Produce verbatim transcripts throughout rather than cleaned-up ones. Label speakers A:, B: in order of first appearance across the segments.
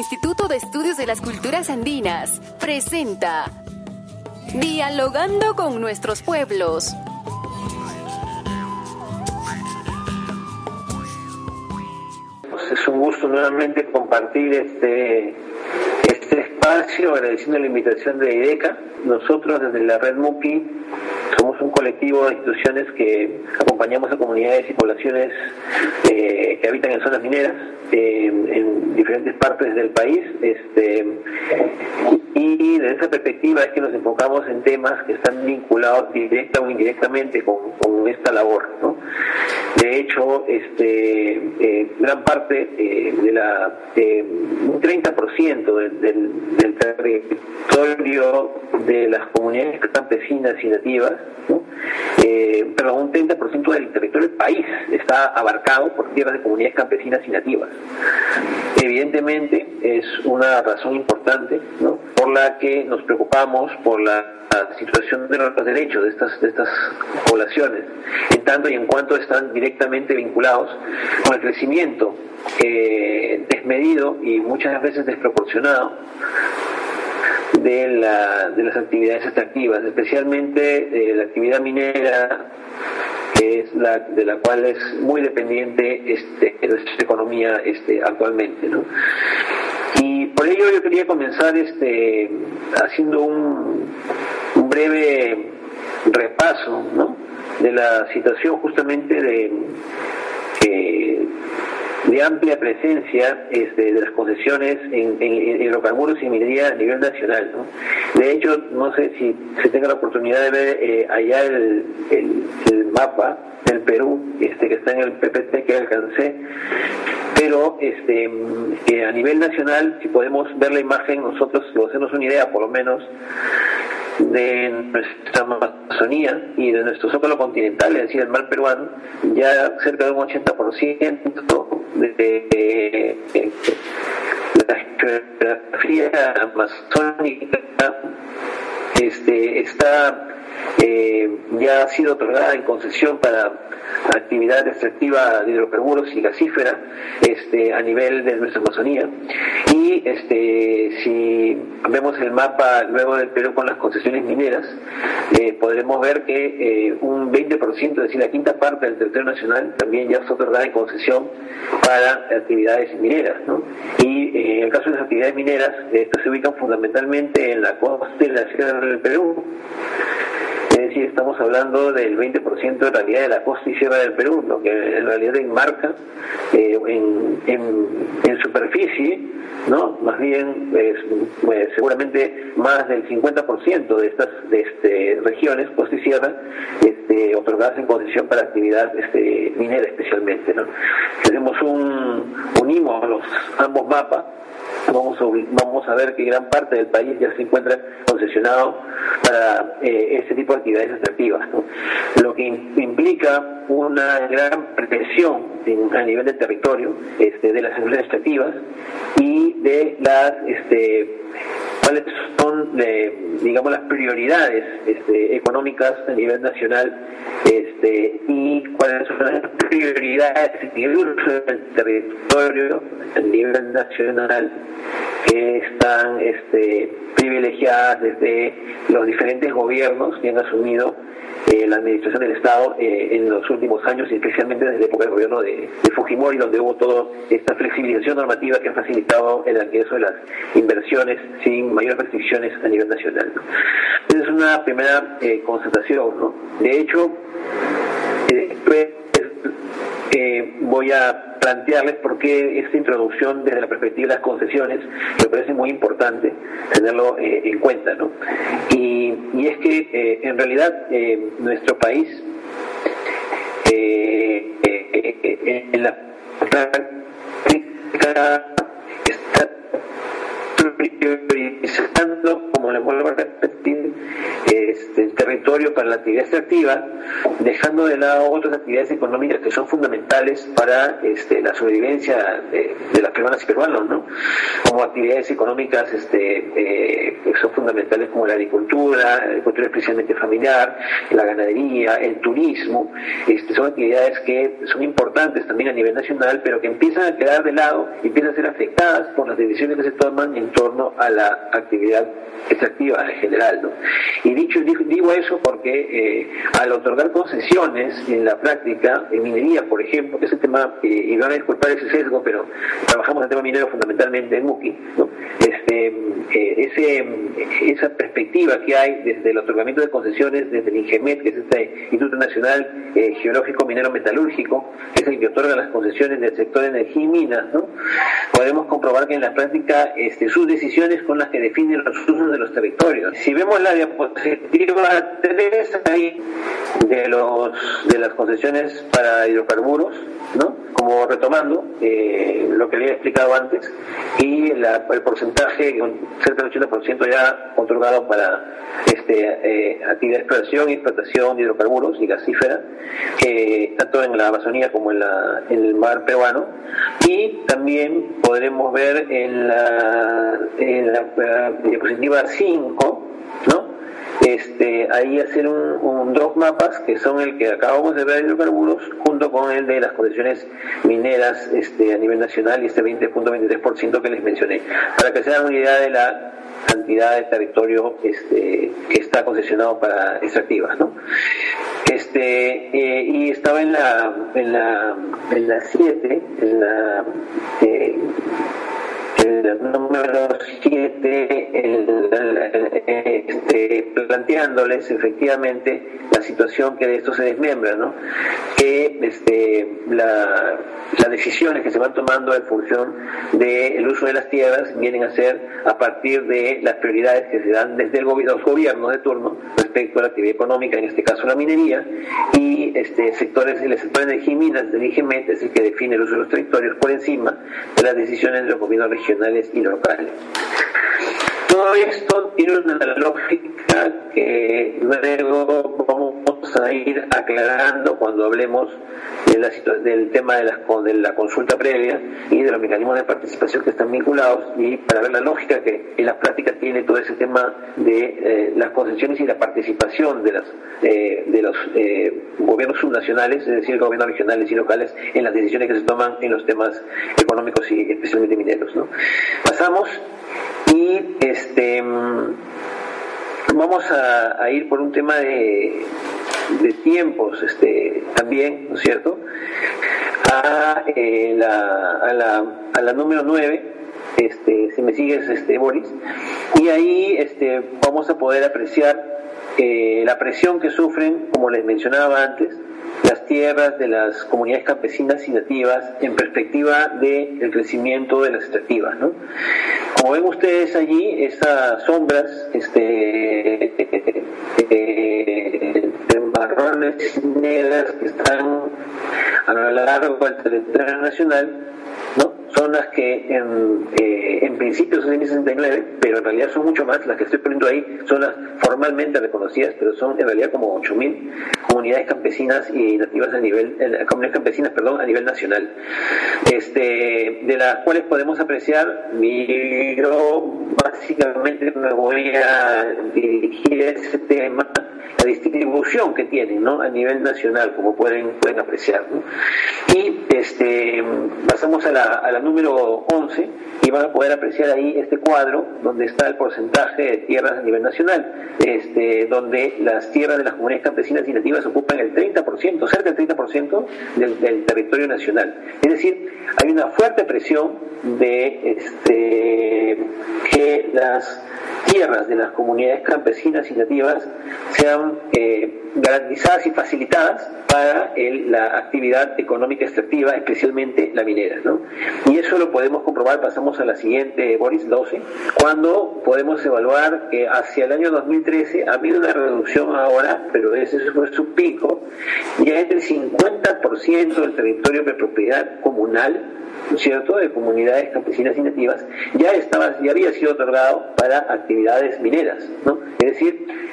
A: Instituto de Estudios de las Culturas Andinas presenta Dialogando con nuestros pueblos.
B: Es un gusto nuevamente compartir este, este espacio, agradeciendo la invitación de IDECA. Nosotros desde la Red MUPI somos un colectivo de instituciones que acompañamos a comunidades y poblaciones eh, que habitan en zonas mineras eh, en diferentes partes del país, este, y desde esa perspectiva es que nos enfocamos en temas que están vinculados directa o indirectamente con, con esta labor, ¿no? De hecho, este, eh, gran parte eh, de la eh, un treinta por ciento del, del, del territorio de las comunidades campesinas y nativas, ¿no? eh, perdón, un treinta por ciento del territorio del país está abarcado por tierras de comunidades campesinas y nativas. Evidentemente es una razón importante, ¿no?, por la que nos preocupamos por la la situación de los derechos de estas de estas poblaciones, en tanto y en cuanto están directamente vinculados con el crecimiento eh, desmedido y muchas veces desproporcionado de la de las actividades extractivas, especialmente eh, la actividad minera, que es la de la cual es muy dependiente este nuestra economía este actualmente, ¿no? Y por ello yo quería comenzar este haciendo un, un breve repaso, ¿no?, de la situación justamente de eh, de amplia presencia este, de las concesiones en, en, en hidrocarburos y minería a nivel nacional, ¿no? De hecho, no sé si se tenga la oportunidad de ver eh, allá el, el, el mapa del Perú, este que está en el P P T que alcancé, pero este eh, a nivel nacional, si podemos ver la imagen, nosotros lo hacemos una idea por lo menos de nuestra Amazonía y de nuestro zócalo continental, es decir, el mar peruano, ya cerca de un ochenta por ciento de, de, de la geografía amazónica este, está eh, ya ha sido otorgada en concesión para actividad extractiva de hidrocarburos y gasífera este, a nivel de nuestra Amazonía. Y este, si vemos el mapa luego del Perú con las concesiones mineras, eh, podremos ver que eh, un veinte por ciento, es decir, la quinta parte del territorio nacional también ya está otorgada en concesión para actividades mineras, ¿no? Y eh, en el caso de las actividades mineras, estas se ubican fundamentalmente en la costa y la sierra del Perú. Es decir, estamos hablando del veinte por ciento de realidad de la costa y sierra del Perú, lo que en realidad enmarca eh, en, en, en superficie, ¿no?, más bien es, pues, seguramente más del cincuenta por ciento de estas de este, regiones, costa y sierra, este, otorgadas en concesión para actividad este, minera especialmente, ¿no? Si hacemos un, unimos los ambos mapas, Vamos a, vamos a ver que gran parte del país ya se encuentra concesionado para eh, este tipo de actividades extractivas, ¿no? Lo que implica una gran presión en, a nivel del territorio este, de las empresas extractivas y de las este, cuáles son eh, digamos las prioridades este, económicas a nivel nacional este, y cuáles son las prioridades del territorio a nivel nacional que están este, privilegiadas desde los diferentes gobiernos que han asumido eh, la administración del Estado eh, en los últimos años, y especialmente desde la época del gobierno de, de Fujimori, donde hubo toda esta flexibilización normativa que ha facilitado el acceso de las inversiones sin mayores restricciones a nivel nacional, ¿no? Esa es una primera eh, constatación, ¿no? De hecho, eh, pues, eh, voy a plantearles por qué esta introducción desde la perspectiva de las concesiones me parece muy importante tenerlo eh, en cuenta, ¿no? Y, y es que eh, en realidad eh, nuestro país eh, eh, eh, en la práctica está priorizando, como le vuelvo a repetir, este, el territorio territorio para la actividad extractiva, dejando de lado otras actividades económicas que son fundamentales para este, la sobrevivencia de, de las peruanas y peruanos, ¿no? Como actividades económicas este, eh, que son fundamentales como la agricultura, la agricultura especialmente familiar, la ganadería, el turismo. Este, son actividades que son importantes también a nivel nacional, pero que empiezan a quedar de lado y empiezan a ser afectadas por las decisiones que se toman en torno a la actividad extractiva en general, ¿no? Y dicho digo eso porque eh, al otorgar concesiones en la práctica, en minería, por ejemplo, que es el tema, eh, y van a disculpar ese sesgo, pero trabajamos en el tema minero fundamentalmente en Muki, ¿no? Este, eh, ese, esa perspectiva que hay desde el otorgamiento de concesiones, desde el INGEMET, que es este Instituto Nacional eh, Geológico Minero Metalúrgico, que es el que otorga las concesiones del sector de energía y minas, ¿no? Podemos comprobar que en la práctica este, sus decisiones son las que definen los usos de los territorios. Si vemos la diapositiva tres ahí de los de las concesiones para hidrocarburos, ¿no? Como retomando eh, lo que había explicado antes, y la, el porcentaje, cerca del ochenta por ciento ya otorgado para este eh, actividad de exploración y explotación de hidrocarburos y gasífera, eh, tanto en la Amazonía como en, la, en el mar peruano. Y también podremos ver en la, en la, la diapositiva cinco, ¿no? Este, ahí hacer un, un dos mapas que son el que acabamos de ver de hidrocarburos junto con el de las concesiones mineras este, a nivel nacional y este veinte punto veintitrés por ciento que les mencioné, para que se den una idea de la cantidad de territorio este, que está concesionado para extractivas, ¿no? Este, eh, y estaba en la en la en la siete, en la eh, el número siete, este, planteándoles efectivamente la situación que de esto se desmembra, ¿no? Que este, la, las decisiones que se van tomando en función del uso de las tierras vienen a ser a partir de las prioridades que se dan desde el gobierno, los gobiernos de turno respecto a la actividad económica, en este caso la minería, y este, sectores, el sector de energía y minas del INGEMET es el que define el uso de los territorios por encima de las decisiones de los gobiernos regionales y locales. Todo esto tiene una lógica que luego vamos a ir aclarando cuando hablemos de la situ- del tema de la, de la consulta previa y de los mecanismos de participación que están vinculados, y para ver la lógica que en la práctica tiene todo ese tema de eh, las concesiones y la participación de, las, eh, de los eh, gobiernos subnacionales, es decir, gobiernos regionales y locales, en las decisiones que se toman en los temas económicos y especialmente mineros, ¿no? Pasamos y este vamos a, a ir por un tema de, de tiempos este también, ¿no es cierto?, a, eh, la, a, la, a la número nueve, este, si me sigues, este, Boris, y ahí este, vamos a poder apreciar eh, la presión que sufren, como les mencionaba antes, las tierras de las comunidades campesinas y nativas en perspectiva del crecimiento de las extractivas, ¿no? Como ven ustedes allí, esas sombras este, eh, de marrones y negras que están a lo largo del territorio nacional, ¿no?, son las que en, eh, en principio son de sesenta y nueve, pero en realidad son mucho más. Las que estoy poniendo ahí son las formalmente reconocidas, pero son en realidad como ocho mil comunidades campesinas y nativas a nivel, eh, comunidades campesinas, perdón, a nivel nacional, este, de las cuales podemos apreciar, yo básicamente me voy a dirigir a ese tema, la distribución que tienen, ¿no?, a nivel nacional, como pueden pueden apreciar, ¿no? Y este pasamos a la, a la número once y van a poder apreciar ahí este cuadro donde está el porcentaje de tierras a nivel nacional, este, donde las tierras de las comunidades campesinas y nativas ocupan el treinta por ciento, cerca del treinta por ciento del, del territorio nacional. Es decir, hay una fuerte presión de este, que las tierras de las comunidades campesinas y nativas sean eh, garantizadas y facilitadas para el, la actividad económica extractiva, especialmente la minera, ¿no? Y eso lo podemos comprobar. Pasamos a la siguiente, Boris, doce, cuando podemos evaluar que hacia el año dos mil trece ha habido una reducción ahora, pero ese fue su pico, ya es del cincuenta por ciento del territorio de propiedad comunal, ¿no es cierto?, de comunidades campesinas y nativas, ya estaba, ya había sido otorgado para actividades mineras, ¿no? Es decir,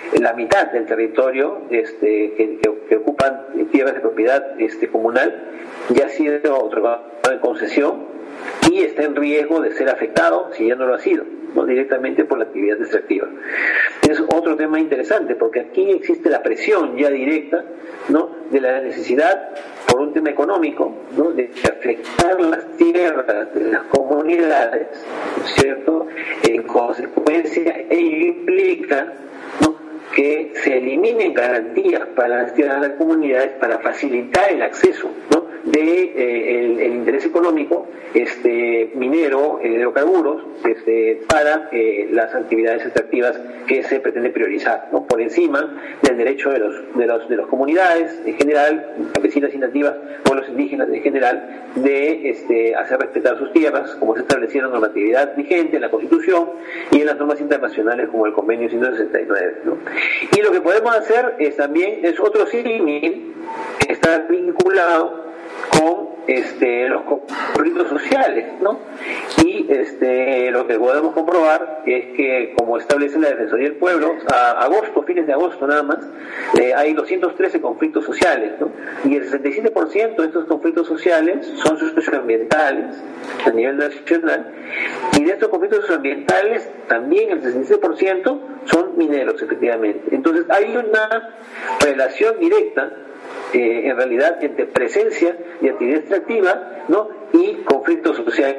B: la mitad del territorio este, que, que, que ocupan tierras de propiedad este, comunal ya ha sido otorgado en concesión y está en riesgo de ser afectado, si ya no lo ha sido, ¿no? directamente por la actividad extractiva. Es otro tema interesante, porque aquí existe la presión ya directa, ¿no? de la necesidad, por un tema económico, ¿no? de afectar las tierras de las comunidades, ¿cierto? En consecuencia, ello implica, ¿no? que se eliminen garantías para las tierras de las comunidades para facilitar el acceso, ¿no? de eh, el, el interés económico este minero, eh, hidrocarburos, este, para eh, las actividades extractivas que se pretende priorizar, ¿no? por encima del derecho de los de los de las comunidades en general, campesinas y nativas, pueblos indígenas en general, de este, hacer respetar sus tierras, como se establecía en la normatividad vigente, en la Constitución y en las normas internacionales como el Convenio ciento sesenta y nueve, ¿no? Y lo que podemos hacer es también es otro símil que está vinculado con este, los conflictos sociales, ¿no? Y este, lo que podemos comprobar es que, como establece la Defensoría del Pueblo, a agosto, fines de agosto nada más, eh, hay doscientos trece conflictos sociales, ¿no? Y el sesenta y siete por ciento de estos conflictos sociales son socioambientales a nivel nacional, y de estos conflictos socioambientales también el sesenta y siete por ciento son mineros, efectivamente. Entonces hay una relación directa Eh, en realidad entre presencia y actividad extractiva, ¿no? y conflicto social,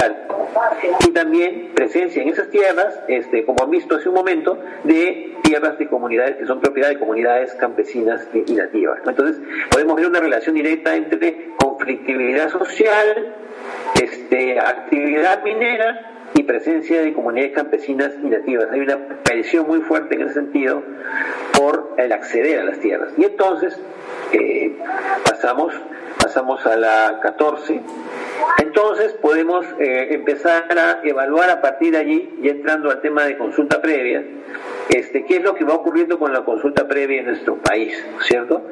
B: y también presencia en esas tierras, este, como han visto hace un momento, de tierras de comunidades que son propiedad de comunidades campesinas y nativas, ¿no? Entonces podemos ver una relación directa entre conflictividad social, este, actividad minera y presencia de comunidades campesinas y nativas. Hay una presión muy fuerte en ese sentido por el acceder a las tierras. Y entonces eh, pasamos pasamos a la catorce. Entonces podemos eh, empezar a evaluar a partir de allí, ya entrando al tema de consulta previa, este, qué es lo que va ocurriendo con la consulta previa en nuestro país, ¿cierto?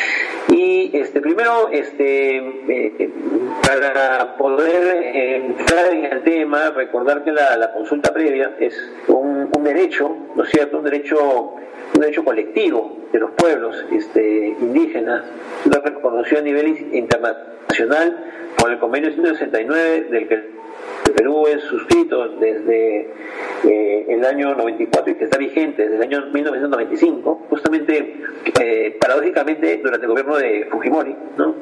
B: Y este, primero, este, eh, para poder eh, entrar en el tema, recordar que la, la consulta previa es un, un derecho, ¿no es cierto? Un derecho, un derecho colectivo de los pueblos este, indígenas, lo reconoció a nivel internacional por el Convenio ciento sesenta y nueve, del que el Perú es suscrito desde eh, el año noventa y cuatro y que está vigente desde el año mil novecientos noventa y cinco, justamente, eh, paradójicamente, durante el gobierno de Fujimori, ¿no?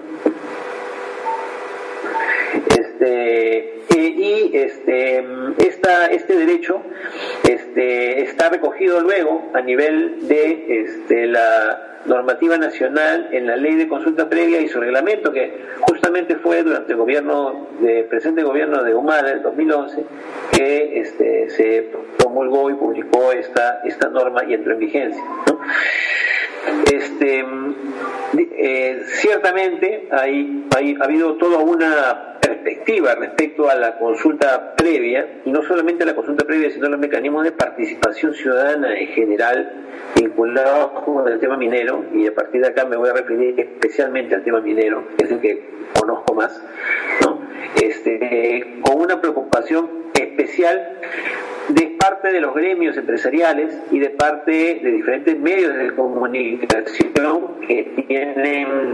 B: Este, eh, y este, esta, este derecho este, está recogido luego a nivel de este, la normativa nacional en la ley de consulta previa y su reglamento, que justamente fue durante el gobierno de presente gobierno de Humala en dos mil once que este, se promulgó y publicó esta esta norma y entró en vigencia, ¿no? Este, eh, ciertamente hay, hay ha habido toda una perspectiva respecto a la consulta previa, y no solamente a la consulta previa, sino a los mecanismos de participación ciudadana en general vinculados con el tema minero, y a partir de acá me voy a referir especialmente al tema minero, que es el que conozco más, ¿no? Este, con una preocupación especial de parte de los gremios empresariales y de parte de diferentes medios de comunicación que tienen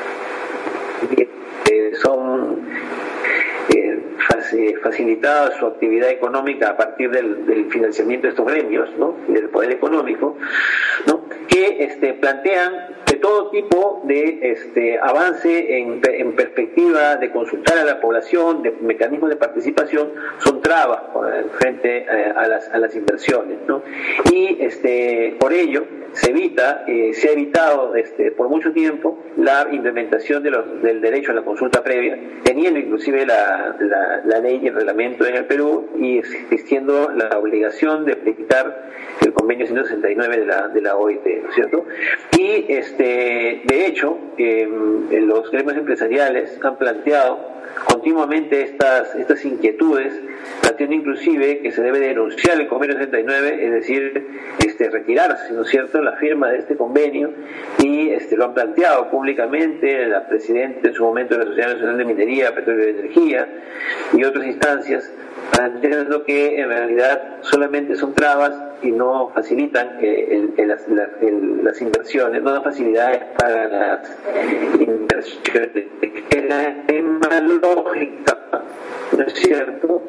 B: que son eh, facilitada su actividad económica a partir del, del financiamiento de estos gremios, ¿no? Y del poder económico, ¿no? Que este, plantean de todo tipo de este, avance en, en perspectiva de consultar a la población, de mecanismos de participación, son trabas frente eh, a, las, a las inversiones, ¿no? Y este, por ello se evita, eh, se ha evitado este, por mucho tiempo la implementación de los, del derecho a la consulta previa, teniendo inclusive la, la, la ley y el reglamento en el Perú y existiendo la obligación de aplicar el convenio ciento sesenta y nueve de la, de la O I T, ¿no es cierto? Y este, de hecho, eh, los gremios empresariales han planteado continuamente estas estas inquietudes, planteando inclusive que se debe denunciar el convenio sesenta y nueve, es decir, este retirarse, ¿no es cierto?, propuesto la firma de este convenio y este, lo han planteado públicamente la presidenta en su momento de la Sociedad Nacional de Minería, Petróleo y Energía y otras instancias, planteando que en realidad solamente son trabas y no facilitan eh, el, el, las, la, el, las inversiones, no dan facilidades para las inversiones. Es la misma lógica, ¿no es cierto?,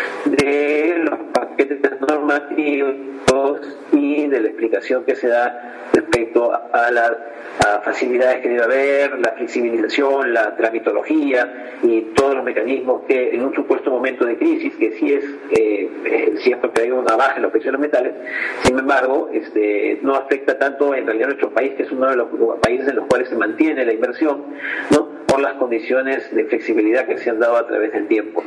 B: de los paquetes normativos y de la explicación que se da respecto a las facilidades que debe haber, la flexibilización, la tramitología y todos los mecanismos que en un supuesto momento de crisis, que sí es eh, cierto que hay una baja en los precios de los metales, sin embargo este, no afecta tanto en realidad a nuestro país, que es uno de los países en los cuales se mantiene la inversión, ¿no?, por las condiciones de flexibilidad que se han dado a través del tiempo.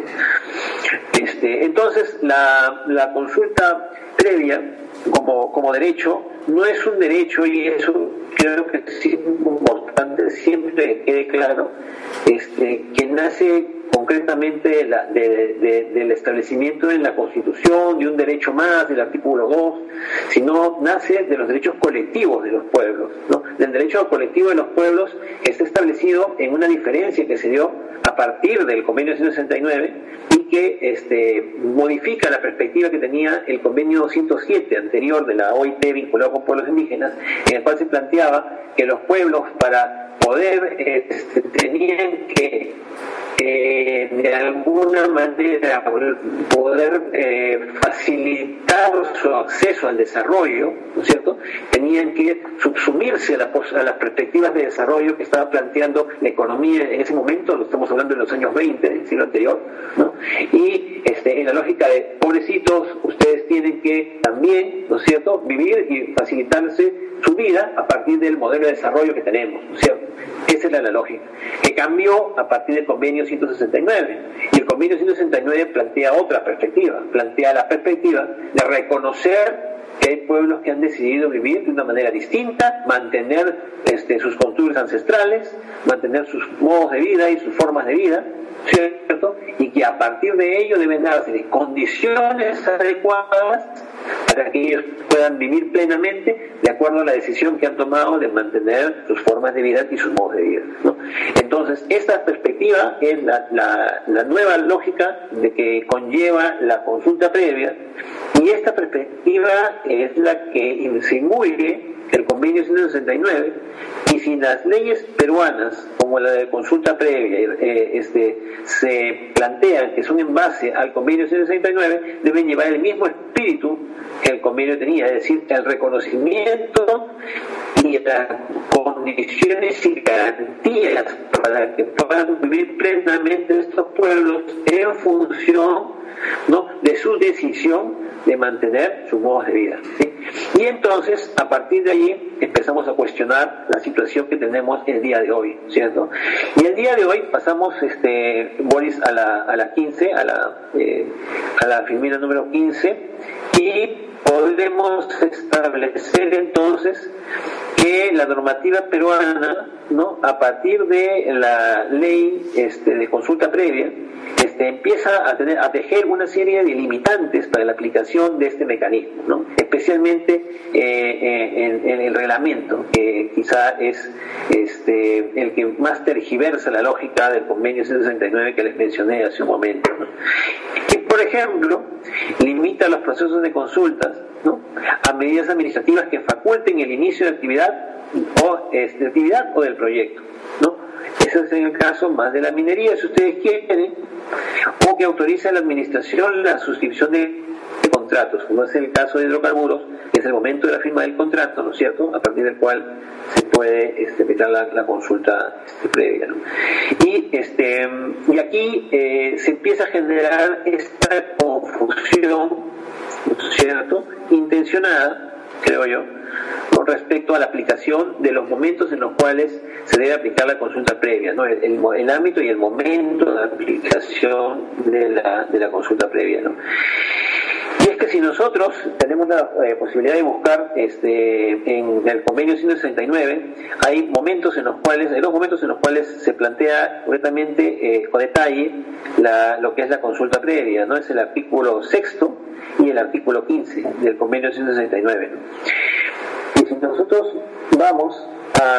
B: Este, entonces, la, la consulta previa como, como derecho no es un derecho, y eso creo que es importante siempre que quede claro, este, que nace concretamente de la, de, de, del establecimiento en la Constitución de un derecho más, del artículo dos, sino nace de los derechos colectivos de los pueblos, ¿no? Del derecho colectivo de los pueblos que está establecido en una diferencia que se dio a partir del convenio ciento sesenta y nueve y que este, modifica la perspectiva que tenía el convenio doscientos siete anterior de la O I T vinculado con pueblos indígenas, en el cual se planteaba que los pueblos, para poder este, tenían que Eh, de alguna manera poder eh, facilitar su acceso al desarrollo, ¿no es cierto?, tenían que subsumirse a, la, a las perspectivas de desarrollo que estaba planteando la economía en ese momento, lo estamos hablando de los años veinte del siglo anterior, ¿no? Y este, en la lógica de pobrecitos, ustedes tienen que también, ¿no es cierto?, vivir y facilitarse su vida a partir del modelo de desarrollo que tenemos, ¿no es cierto? Esa era la lógica, que cambió a partir del convenio ciento sesenta y nueve. Y el convenio ciento sesenta y nueve plantea otra perspectiva, plantea la perspectiva de reconocer que hay pueblos que han decidido vivir de una manera distinta, mantener este, sus costumbres ancestrales, mantener sus modos de vida y sus formas de vida, ¿cierto? Y que a partir de ello deben darse condiciones adecuadas para que ellos puedan vivir plenamente de acuerdo a la decisión que han tomado de mantener sus formas de vida y sus modos de vida, ¿no? Entonces, esta perspectiva es la, la, la nueva lógica de que conlleva la consulta previa, y esta perspectiva es la que insinúe el convenio ciento sesenta y nueve, y si las leyes peruanas, como la de consulta previa, eh, este, se plantean que son en base al convenio ciento sesenta y nueve, deben llevar el mismo espíritu que el convenio tenía, es decir, el reconocimiento y las condiciones y garantías para que puedan vivir plenamente estos pueblos en función, ¿no?, de su decisión de mantener sus modos de vida, ¿sí? Y entonces, a partir de allí, empezamos a cuestionar la situación que tenemos el día de hoy, ¿cierto? Y el día de hoy pasamos, este, Boris, a la, a la quince, a la, eh, a la filmina número quince, y podemos establecer entonces que la normativa peruana, ¿no?, a partir de la ley este, de consulta previa, este, empieza a tener a tejer una serie de limitantes para la aplicación de este mecanismo, ¿no?, especialmente eh, eh, en, en el reglamento, que quizá es este, el que más tergiversa la lógica del convenio ciento sesenta y nueve que les mencioné hace un momento, ¿no? Que, por ejemplo, limita los procesos de consultas, ¿no?, a medidas administrativas que faculten el inicio de actividad o este, de actividad o del proyecto, ¿no? Ese es en el caso más de la minería, si ustedes quieren, o que autorice a la administración la suscripción de, de contratos, como es el caso de hidrocarburos, que es el momento de la firma del contrato, ¿no es cierto?, a partir del cual se puede este, meter la, la consulta este, previa, ¿no? Y, este, y aquí eh, se empieza a generar esta confusión, ¿no es cierto?, intencionada, creo yo, con respecto a la aplicación de los momentos en los cuales se debe aplicar la consulta previa, ¿no? El, el, el ámbito y el momento de aplicación de la, de la consulta previa, ¿no? Y es que si nosotros tenemos la eh, posibilidad de buscar este, en el convenio ciento sesenta y nueve, hay momentos en los cuales, hay dos momentos en los cuales se plantea concretamente eh, con detalle la, lo que es la consulta previa, ¿no? Es el artículo sexto y el artículo quince del convenio ciento sesenta y nueve, ¿no? Y si nosotros vamos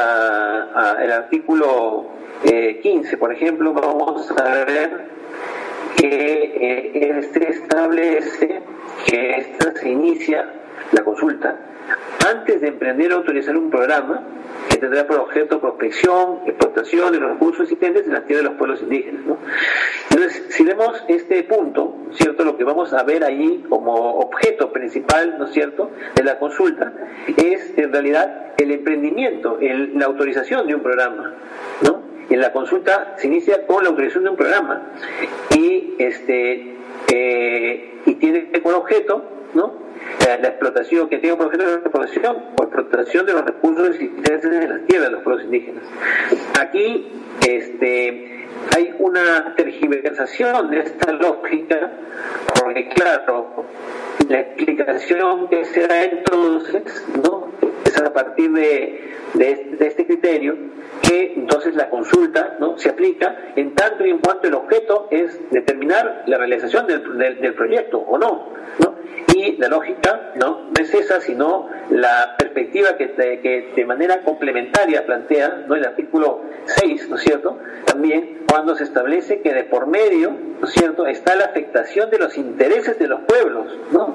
B: al artículo eh, quince, por ejemplo, vamos a ver que eh, este establece que esta se inicia la consulta antes de emprender o autorizar un programa que tendrá por objeto prospección, explotación de los recursos existentes en la tierra de los pueblos indígenas, ¿no? Entonces, si vemos este punto, ¿cierto?, lo que vamos a ver allí como objeto principal, ¿no es cierto?, de la consulta, es en realidad el emprendimiento, el, la autorización de un programa, ¿no? En la consulta se inicia con la autorización de un programa y este eh, y tiene por objeto, ¿no?, La, la explotación, que tenga por objeto la explotación o explotación de los recursos existentes en las tierras de los pueblos indígenas. Aquí este, hay una tergiversación de esta lógica, porque claro, la explicación que se da entonces, ¿no?, es a partir de, de, este, de este criterio, que entonces la consulta, ¿no?, se aplica en tanto y en cuanto el objeto es determinar la realización del, del, del proyecto o no, ¿no? Y la lógica no, no es esa, sino la perspectiva que, de, que de manera complementaria plantea, ¿no?, el artículo seis, ¿no es cierto?, también cuando se establece que de por medio, ¿no es cierto?, está la afectación de los intereses de los pueblos, ¿no?,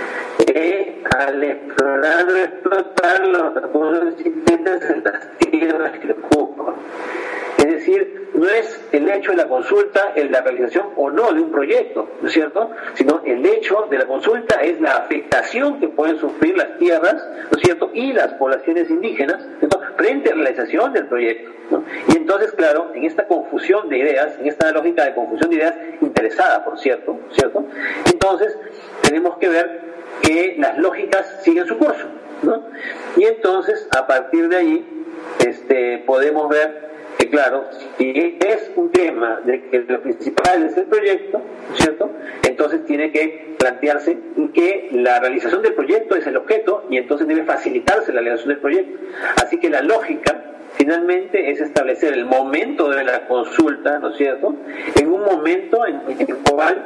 B: que al explorar o explotar los recursos existentes en las tierras que ocupan. Es decir, no es el hecho de la consulta en la realización o no de un proyecto, ¿no es cierto?, sino el hecho de la consulta es la afectación que pueden sufrir las tierras, ¿no es cierto?, y las poblaciones indígenas, ¿no?, frente a la realización del proyecto, ¿no? Y entonces, claro, en esta confusión de ideas, en esta lógica de confusión de ideas interesada, por cierto, ¿cierto?, entonces tenemos que ver que las lógicas siguen su curso, ¿no? Y entonces, a partir de allí, este, podemos ver que, claro, si es un tema de que lo principal es el proyecto, ¿cierto?, entonces tiene que plantearse que la realización del proyecto es el objeto y entonces debe facilitarse la realización del proyecto. Así que la lógica, finalmente, es establecer el momento de la consulta, ¿no es cierto?, en un momento en el cual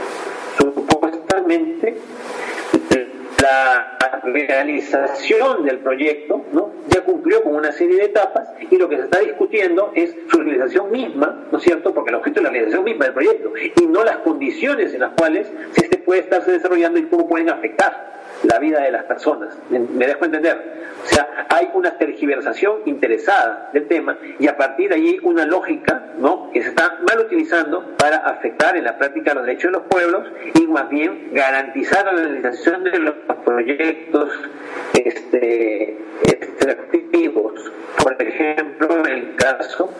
B: supuestamente la realización del proyecto, ¿no?, ya cumplió con una serie de etapas y lo que se está discutiendo es su realización misma, ¿no es cierto?, porque el objeto es la realización misma del proyecto y no las condiciones en las cuales este puede estarse desarrollando y cómo pueden afectar la vida de las personas. ¿Me dejo entender? O sea, hay una tergiversación interesada del tema y a partir de allí una lógica, ¿no?, que se está mal utilizando para afectar en la práctica los derechos de los pueblos y más bien garantizar la realización de los proyectos este, extractivos. Por ejemplo, en el caso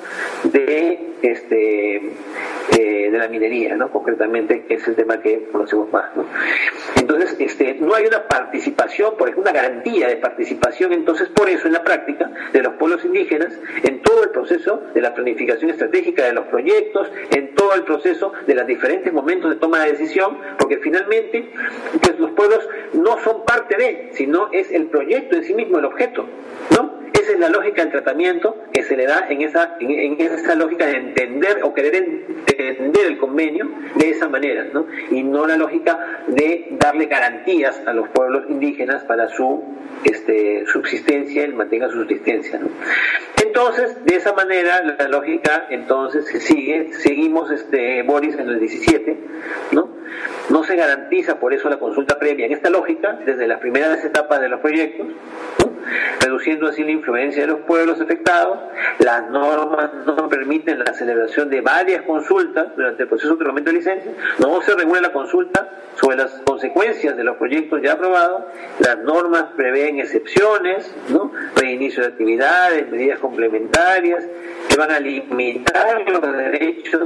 B: de este eh, de la minería, ¿no?, concretamente, que es el tema que conocemos más, ¿no? Entonces, este, no hay una participación, por ejemplo, una garantía de participación, entonces, por eso, en la práctica, de los pueblos indígenas, en todo el proceso de la planificación estratégica de los proyectos, en todo el proceso de los diferentes momentos de toma de decisión, porque finalmente, pues los pueblos no son parte de, sino es el proyecto en sí mismo el objeto, ¿no? Esa es la lógica del tratamiento que se le da en esa, en, en esa lógica de entender o querer entender el convenio de esa manera, ¿no?, y no la lógica de darle garantías a los pueblos indígenas para su este, subsistencia y mantenga su subsistencia, ¿no? Entonces, de esa manera, la lógica entonces se sigue, seguimos este, Boris, en el diecisiete, ¿no? No se garantiza por eso la consulta previa en esta lógica, desde las primeras etapas de los proyectos, ¿no?, reduciendo así la influencia de los pueblos afectados. Las normas no permiten la celebración de varias consultas durante el proceso de otorgamiento de licencias, no se regula la consulta sobre las consecuencias de los proyectos ya aprobados, las normas prevén excepciones, ¿no?, reinicio de actividades, medidas complementarias que van a limitar los derechos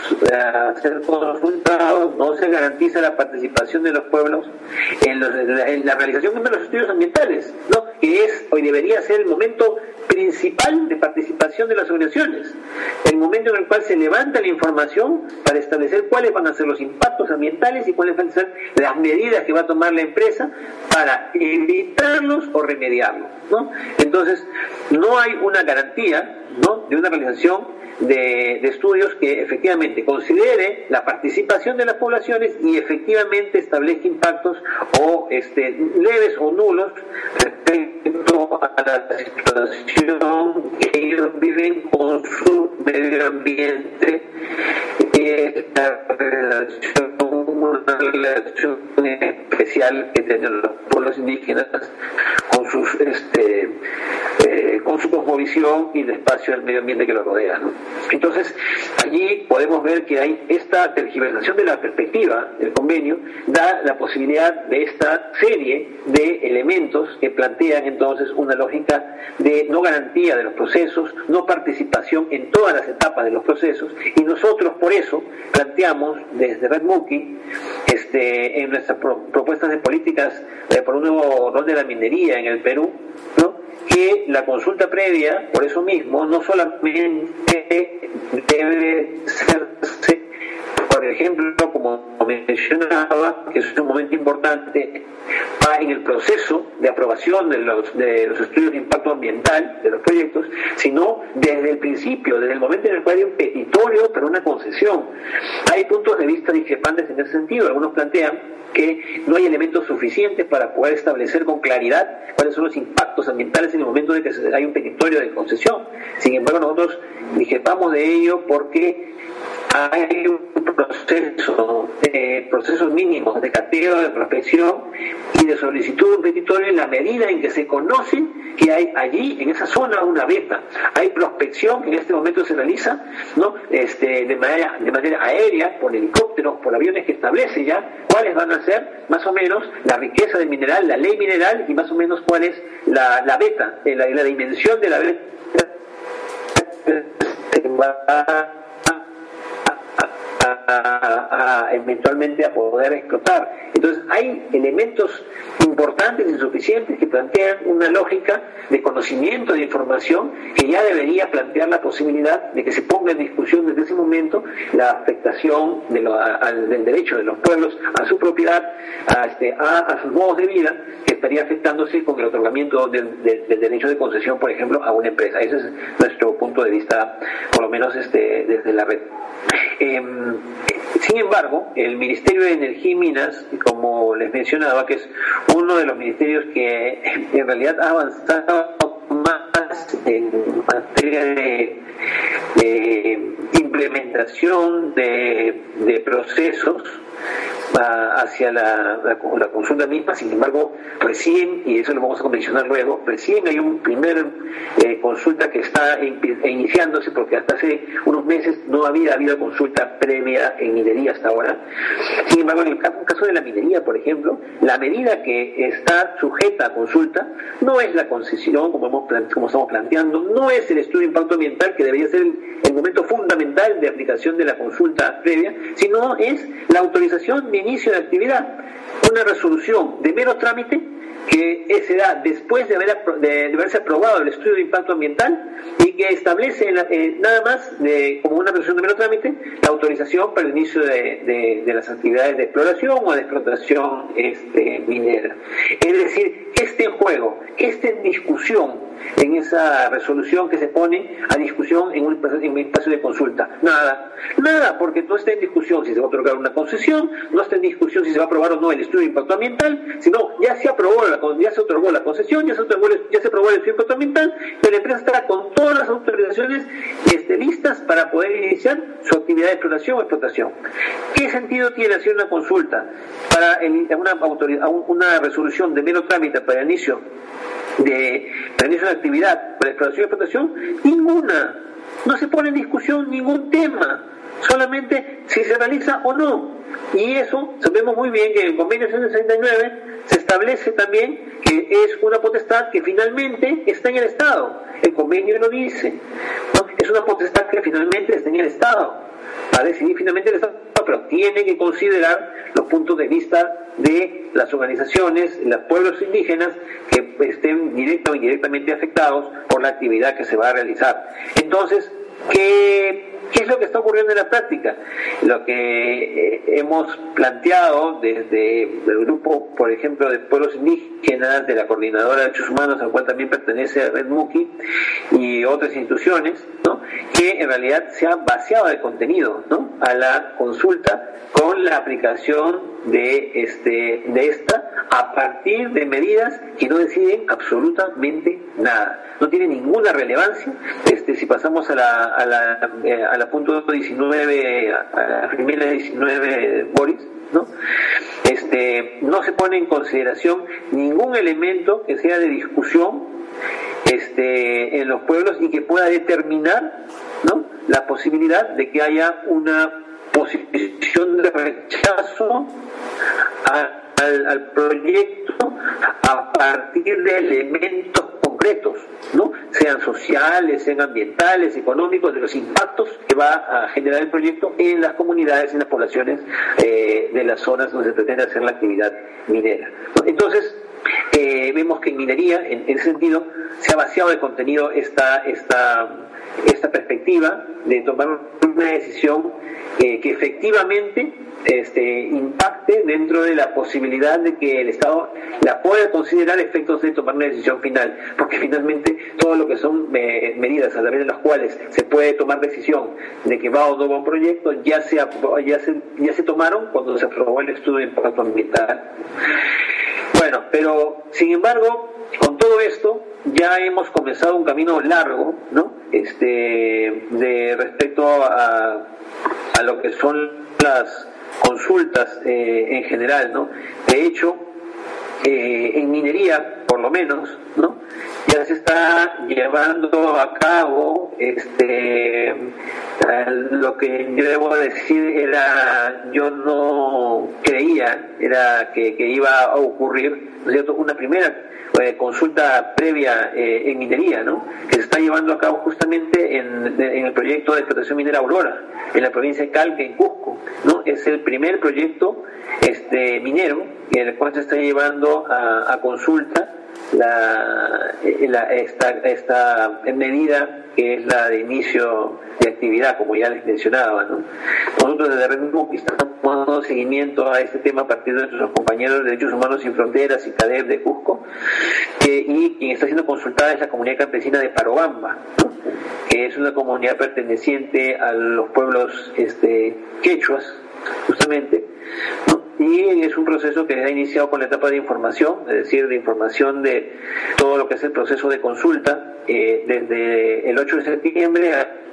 B: a ser consultados, no se garantiza la participación de los pueblos en, los, en, la, en la realización de los estudios ambientales, ¿no?, que es hoy debería ser el momento principal de participación de las organizaciones, el momento en el cual se levanta la información para establecer cuáles van a ser los impactos ambientales y cuáles van a ser las medidas que va a tomar la empresa para evitarlos o remediarlos, ¿no? Entonces, no hay una garantía, ¿no?, de una realización de, de estudios que efectivamente considere la participación de las poblaciones y efectivamente establezca impactos o este, leves o nulos respecto respecto a la situación que ellos viven con su medio ambiente, esta relación, una relación especial que tienen los pueblos indígenas con sus este eh, con su cosmovisión y el espacio del medio ambiente que los rodea, ¿no? Entonces allí podemos ver que hay esta tergiversación de la perspectiva del convenio, da la posibilidad de esta serie de elementos que plantean entonces una lógica de no garantía de los procesos, no participación en todas las etapas de los procesos, y nosotros por eso planteamos desde Red Muki este, en nuestras pro, propuestas de políticas eh, por un nuevo rol de la minería en el Perú, ¿no?, que la consulta previa, por eso mismo, no solamente debe hacerse, por ejemplo, como mencionaba, que es un momento importante en el proceso de aprobación de los, de los estudios de impacto ambiental de los proyectos, sino desde el principio, desde el momento en el cual hay un petitorio para una concesión. Hay puntos de vista discrepantes en ese sentido. Algunos plantean que no hay elementos suficientes para poder establecer con claridad cuáles son los impactos ambientales en el momento de que hay un petitorio de concesión. Sin embargo, nosotros discrepamos de ello porque hay un proceso, eh, procesos mínimos de cateo, de prospección y de solicitud de un petitorio en la medida en que se conoce que hay allí, en esa zona, una beta. Hay prospección que en este momento se realiza, ¿no?, este, de manera, de manera aérea, por helicópteros, por aviones, que establece ya cuáles van a ser más o menos la riqueza del mineral, la ley mineral, y más o menos cuál es la, la beta, eh, la, la dimensión de la beta A, a, eventualmente a poder explotar. Entonces hay elementos importantes y suficientes que plantean una lógica de conocimiento, de información, que ya debería plantear la posibilidad de que se ponga en discusión desde ese momento la afectación de lo, a, a, del derecho de los pueblos a su propiedad, a, este, a, a sus modos de vida, que estaría afectándose con el otorgamiento del, del, del derecho de concesión, por ejemplo, a una empresa. Ese es nuestro punto de vista, por lo menos este, desde la red. Eh, sin embargo, el Ministerio de Energía y Minas, como les mencionaba, que es uno de los ministerios que en realidad ha avanzado más en materia de, de implementación de, de procesos hacia la, la, la consulta misma. Sin embargo, recién, y eso lo vamos a mencionar luego, recién hay un primer eh, consulta que está in, iniciándose, porque hasta hace unos meses no había habido consulta previa en minería hasta ahora. Sin embargo, en el caso, en el caso de la minería, por ejemplo, la medida que está sujeta a consulta no es la concesión, como, hemos, como estamos planteando, no es el estudio de impacto ambiental, que debería ser el, el momento fundamental de aplicación de la consulta previa, sino es la autorización de inicio de actividad, una resolución de mero trámite que se da después de, haber, de, de haberse aprobado el estudio de impacto ambiental, y que establece eh, nada más de, como una resolución de mero trámite, la autorización para el inicio de, de, de las actividades de exploración o de explotación este, minera. Es decir, ¿qué está en juego? ¿Qué está en discusión en esa resolución que se pone a discusión en un, en un espacio de consulta? Nada, nada, porque no está en discusión si se va a otorgar una concesión, no está en discusión si se va a aprobar o no el estudio de impacto ambiental, sino ya se aprobó la, ya se otorgó la concesión, ya se otorgó, ya se aprobó el estudio de impacto ambiental, pero la empresa estará con todas las autorizaciones este, listas para poder iniciar su actividad de exploración o explotación. ¿Qué sentido tiene hacer una consulta para el, una, autoridad, una resolución de mero trámite para el inicio de para inicio de actividad para exploración y explotación? Ninguna. No se pone en discusión ningún tema, solamente si se realiza o no. Y eso sabemos muy bien que en el convenio ciento sesenta y nueve se establece también que es una potestad que finalmente está en el Estado. El convenio lo dice, ¿no? Es una potestad que finalmente está en el Estado, va a decidir finalmente el Estado, pero tiene que considerar los puntos de vista de las organizaciones, los pueblos indígenas que estén directa o indirectamente afectados por la actividad que se va a realizar. Entonces, ¿qué ¿qué es lo que está ocurriendo en la práctica? Lo que eh, hemos planteado desde el grupo, por ejemplo, de pueblos indígenas, de la Coordinadora de Derechos Humanos, al cual también pertenece Red Muki, y otras instituciones, ¿no?, que en realidad se ha vaciado de contenido, ¿no?, a la consulta con la aplicación de este de esta a partir de medidas que no deciden absolutamente nada, no tiene ninguna relevancia. Este, si pasamos a la a la, eh, a la punto diecinueve, a la primera diecinueve de Boris, ¿no? Este, no se pone en consideración ningún elemento que sea de discusión este, en los pueblos y que pueda determinar, ¿no?, la posibilidad de que haya una posición de rechazo a, al, al proyecto a partir de elementos concretos, ¿no?, sean sociales, sean ambientales, económicos, de los impactos que va a generar el proyecto en las comunidades, en las poblaciones eh, de las zonas donde se pretende hacer la actividad minera, ¿no? Entonces, eh, vemos que en minería, en, en ese sentido, se ha vaciado de contenido esta, esta, esta perspectiva de tomar una decisión eh, que efectivamente este, impacte dentro de la posibilidad de que el Estado la pueda considerar efectos de tomar una decisión final, porque finalmente todo lo que son eh, medidas a través de las cuales se puede tomar decisión de que va o no va un proyecto ya se, ya se, ya se tomaron cuando se aprobó el estudio de impacto ambiental. Bueno, pero sin embargo, con todo esto ya hemos comenzado un camino largo, ¿no?, este, de respecto a, a lo que son las consultas eh, en general, ¿no? De hecho, eh, en minería, por lo menos, ¿no?, ya se está llevando a cabo este lo que yo debo decir era, yo no creía era que, que iba a ocurrir, ¿no es cierto?, una primera eh, consulta previa eh, en minería, ¿no?, que se está llevando a cabo justamente en, en el proyecto de explotación minera Aurora, en la provincia de Calca, en Cusco, ¿no? Es el primer proyecto este minero en el cual se está llevando a, a consulta la, la esta, esta medida que es la de inicio de actividad, como ya les mencionaba, ¿no? Nosotros desde Red Muki estamos dando seguimiento a este tema a partir de nuestros compañeros de Derechos Humanos Sin Fronteras y CADEP de Cusco, eh, y quien está siendo consultada es la comunidad campesina de Parobamba, ¿no?, que es una comunidad perteneciente a los pueblos este, quechuas, justamente, ¿no? Y es un proceso que ha iniciado con la etapa de información, es decir, de información de todo lo que es el proceso de consulta, eh, desde el ocho de septiembre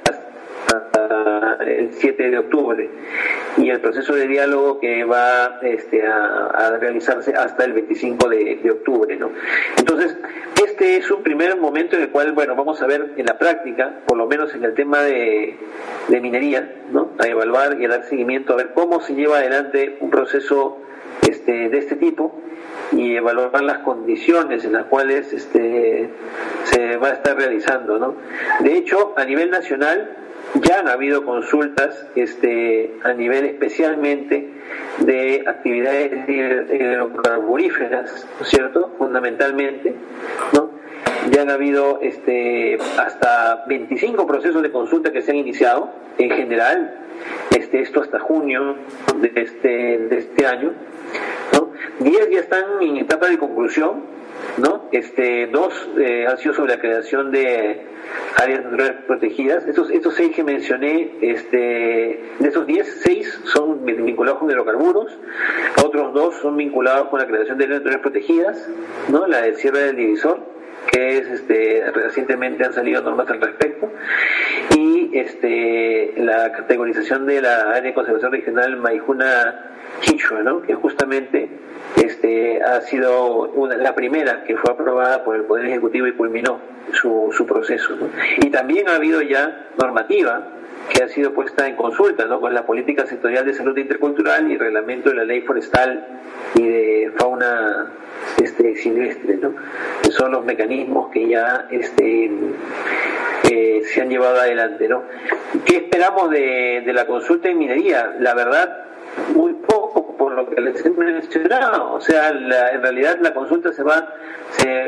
B: hasta el siete de octubre, y el proceso de diálogo que va este, a, a realizarse hasta el veinticinco de, de octubre, ¿no? Entonces, este es un primer momento en el cual, bueno, vamos a ver en la práctica, por lo menos en el tema de, de minería, ¿no?, a evaluar y a dar seguimiento a ver cómo se lleva adelante un proceso este, de este tipo, y evaluar las condiciones en las cuales este, se va a estar realizando, ¿no? De hecho, a nivel nacional ya han habido consultas este, a nivel especialmente de actividades hidrocarburíferas, ¿no es cierto?, fundamentalmente, ¿no? Ya han habido este, hasta veinticinco procesos de consulta que se han iniciado en general, este, esto hasta junio de este, de este año, ¿no? diez ya están en etapa de conclusión, ¿no? Este, dos eh, han sido sobre la creación de áreas naturales protegidas. Estos, estos seis que mencioné, este, de esos diez, seis son vinculados con hidrocarburos, otros dos son vinculados con la creación de áreas naturales protegidas, ¿no?, la de Sierra del Divisor, que es este, recientemente han salido normas al respecto, y este, la categorización de la área de conservación regional Maijuna Quichua, ¿no?, que justamente este, ha sido una, la primera que fue aprobada por el Poder Ejecutivo y culminó su, su proceso, ¿no? Y también ha habido ya normativa que ha sido puesta en consulta, ¿no?, con la Política Sectorial de Salud Intercultural y el reglamento de la Ley Forestal y de Fauna este, Silvestre, ¿no?, que son los mecanismos que ya este, eh, se han llevado adelante, ¿no? ¿Qué esperamos de, de la consulta en minería? La verdad, muy poco, por lo que les he mencionado. O sea, la, en realidad la consulta se va, se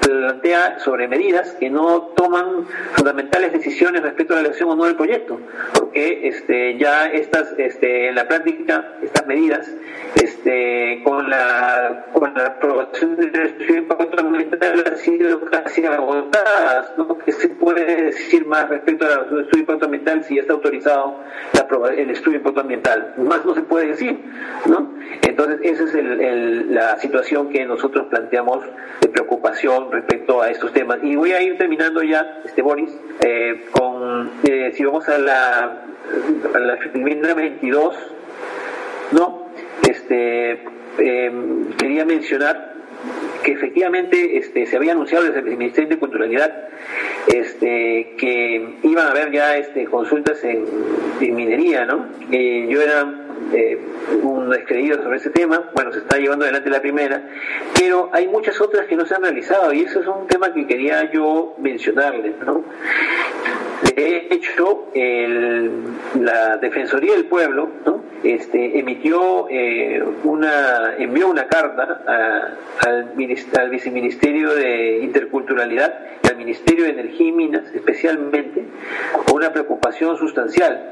B: plantea sobre medidas que no toman fundamentales decisiones respecto a la elección o no del proyecto, porque este, ya estas, este, en la práctica, estas medidas, este, con la con la aprobación del estudio de impacto ambiental han sido casi agotadas, ¿no? ¿Qué se puede decir más respecto al estudio de impacto ambiental si ya está autorizado la, el estudio de impacto ambiental? Más no se puede decir, ¿no? Entonces esa es el, el, la situación que nosotros planteamos de preocupación respecto a estos temas. Y voy a ir terminando ya, este Boris, eh, con eh, si vamos a la, a la enmienda veintidós, ¿no? Este, eh, quería mencionar que efectivamente este, se había anunciado desde el Ministerio de Culturalidad este, que iban a haber ya este, consultas en, en minería, ¿no? Eh, yo era eh, un descreído sobre ese tema. Bueno, se está llevando adelante la primera, pero hay muchas otras que no se han realizado, y eso es un tema que quería yo mencionarles, ¿no? De hecho, el, la Defensoría del Pueblo, ¿no? Este, emitió eh, una, envió una carta a, al, al Viceministerio de Interculturalidad y al Ministerio de Energía y Minas, especialmente, con una preocupación sustancial.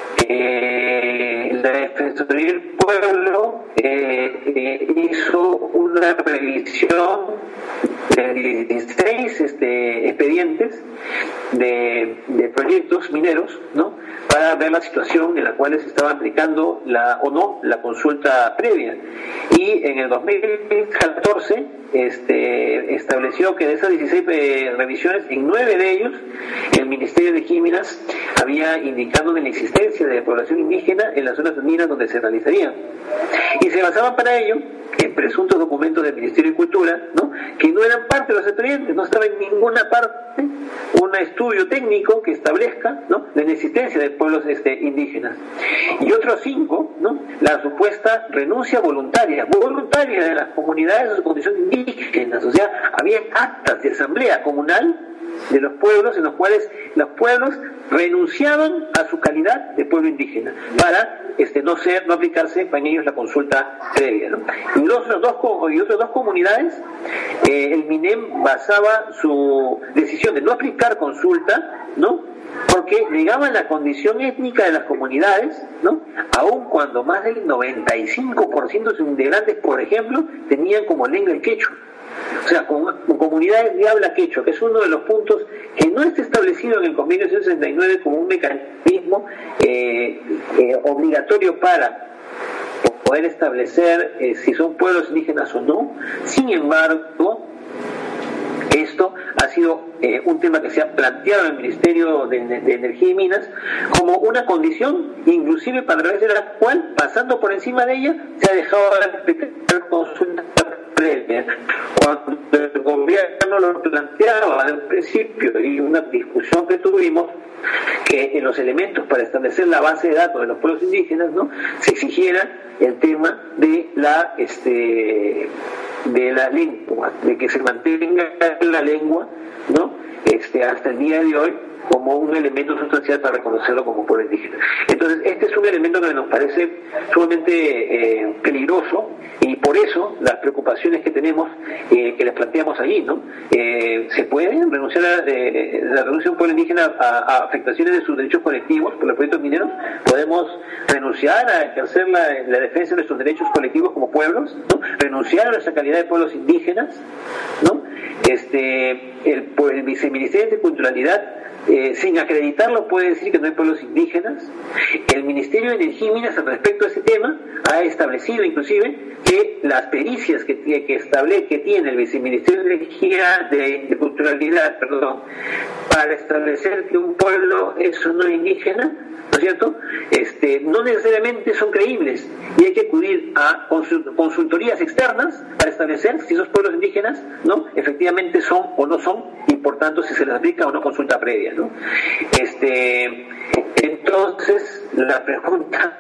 B: Eh, la Defensoría del Pueblo eh, eh, hizo una revisión de dieciséis este, expedientes de, de proyectos mineros, ¿no? Para ver la situación en la cual se estaba aplicando la o no la consulta previa. Y en el dos mil catorce este, estableció que de esas dieciséis eh, revisiones, en nueve de ellos el Ministerio de Energía y Minas había indicado de la existencia de población indígena en las zonas de minas donde se realizaría. Y se basaban para ello en presuntos documentos del Ministerio de Cultura, ¿no? Que no eran parte de los expedientes, no estaba en ninguna parte un estudio técnico que establezca, ¿no?, la inexistencia de pueblos este, indígenas. Y otros cinco, ¿no?, la supuesta renuncia voluntaria, voluntaria de las comunidades a su condición indígenas, o sea, había actas de asamblea comunal de los pueblos en los cuales los pueblos renunciaban a su calidad de pueblo indígena para este no ser no aplicarse para ellos la consulta previa, ¿no? Y los otros dos y otras dos comunidades eh, el MINEM basaba su decisión de no aplicar consulta, ¿no?, porque negaban la condición étnica de las comunidades, ¿no?, aun cuando más del noventa y cinco por ciento de sus integrantes, por ejemplo, tenían como lengua el quechua. O sea, con, con comunidades de habla quechua, que es uno de los puntos que no está establecido en el convenio ciento sesenta y nueve como un mecanismo eh, eh, obligatorio para poder establecer eh, si son pueblos indígenas o no. Sin embargo, esto ha sido eh, un tema que se ha planteado en el Ministerio de, de Energía y Minas como una condición, inclusive para través de la cual, pasando por encima de ella, se ha dejado de respetar consulta previa. Cuando el gobierno lo planteaba al principio, y una discusión que tuvimos, que en los elementos para establecer la base de datos de los pueblos indígenas, ¿no?, se exigiera el tema de la este de la lengua, de que se mantenga la lengua, ¿no?, este hasta el día de hoy como un elemento sustancial para reconocerlo como pueblo indígena. Entonces, este es un elemento que nos parece sumamente eh, peligroso, y por eso las preocupaciones que tenemos, eh, que les planteamos allí, ¿no? Eh, ¿Se puede renunciar a eh, la renuncia de un pueblo indígena a, a afectaciones de sus derechos colectivos por los proyectos mineros? ¿Podemos renunciar a ejercer la, la defensa de nuestros derechos colectivos como pueblos, ¿no?, renunciar a nuestra calidad de pueblos indígenas, ¿no? Este, el, el Viceministerio de Culturalidad, Eh, sin acreditarlo, puede decir que no hay pueblos indígenas. El Ministerio de Energía y Minas, al respecto a ese tema, ha establecido inclusive que las pericias que, que establece que tiene el Viceministerio de Energía de, de Culturalidad, perdón, para establecer que un pueblo es o no indígena, ¿no es cierto?, este, no necesariamente son creíbles, y hay que acudir a consultorías externas para establecer si esos pueblos indígenas, ¿no?, efectivamente son o no son, y por tanto si se les aplica o no consulta previa, ¿no? Este, entonces la pregunta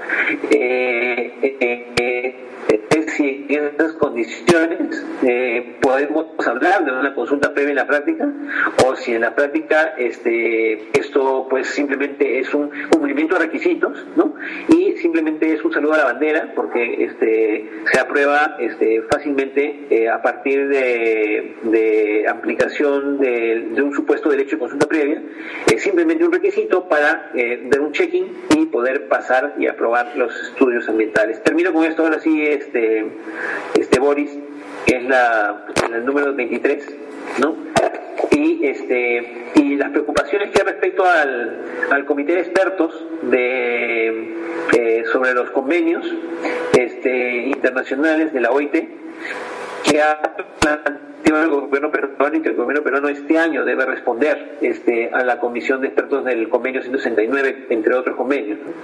B: eh, eh, eh, es si en estas condiciones eh, podemos hablar de una consulta previa en la práctica, o si en la práctica este, esto pues simplemente es un cumplimiento de requisitos, ¿no?, y simplemente es un saludo a la bandera, porque este se aprueba este fácilmente eh, a partir de, de aplicación de, de un supuesto derecho de consulta previa, es simplemente un requisito para eh, dar un check-in y poder pasar y aprobar los estudios ambientales. Termino con esto ahora sí, este, este Boris, que es la, el número veintitrés, ¿no? Y este y las preocupaciones que hay respecto al, al comité de expertos de eh, sobre los convenios este, internacionales de la O I T, que ha planteado el gobierno peruano y que el gobierno peruano este año debe responder este, a la comisión de expertos del convenio ciento sesenta y nueve, entre otros convenios, ¿no?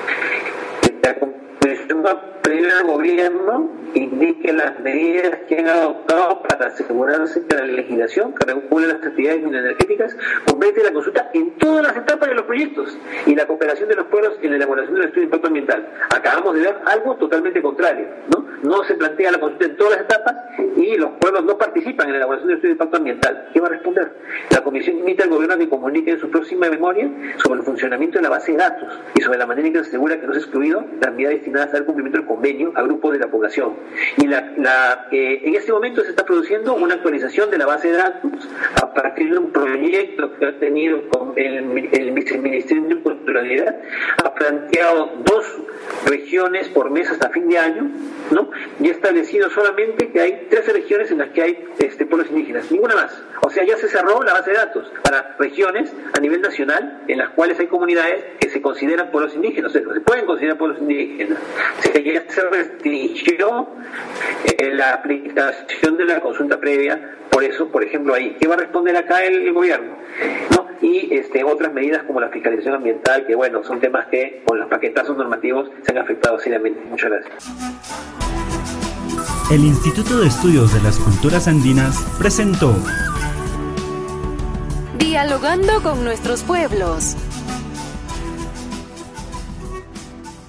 B: La comisión va a pedir al gobierno indique las medidas que han adoptado para asegurarse que la legislación que regula las actividades energéticas complete la consulta en todas las etapas de los proyectos y la cooperación de los pueblos en la elaboración del estudio de impacto ambiental. Acabamos de ver algo totalmente contrario, ¿no? No se plantea la consulta en todas las etapas y los pueblos no participan en la elaboración del estudio de impacto ambiental. ¿Qué va a responder? La Comisión invita al gobierno a que comunique en su próxima memoria sobre el funcionamiento de la base de datos y sobre la manera en que se asegura que no se ha excluido las medidas destinadas al cumplimiento del convenio a grupos de la población. Y la, la, eh, en este momento se está produciendo una actualización de la base de datos a partir de un proyecto que ha tenido con el, el Viceministerio de Culturalidad. Ha planteado dos regiones por mes hasta fin de año, ¿no? Y ha establecido solamente que hay trece regiones en las que hay este, pueblos indígenas, ninguna más. O sea, ya se cerró la base de datos para regiones a nivel nacional en las cuales hay comunidades que se consideran pueblos indígenas, o sea, no se pueden considerar pueblos indígenas. O sea, ya se restringió eh, la aplicación de la consulta previa, por eso, por ejemplo, ahí. ¿Qué va a responder acá el, el gobierno? ¿No? Y este, otras medidas como la fiscalización ambiental, que bueno, son temas que con los paquetazos normativos se han afectado seriamente. Muchas gracias.
C: El Instituto de Estudios de las Culturas Andinas presentó
A: Dialogando con nuestros pueblos.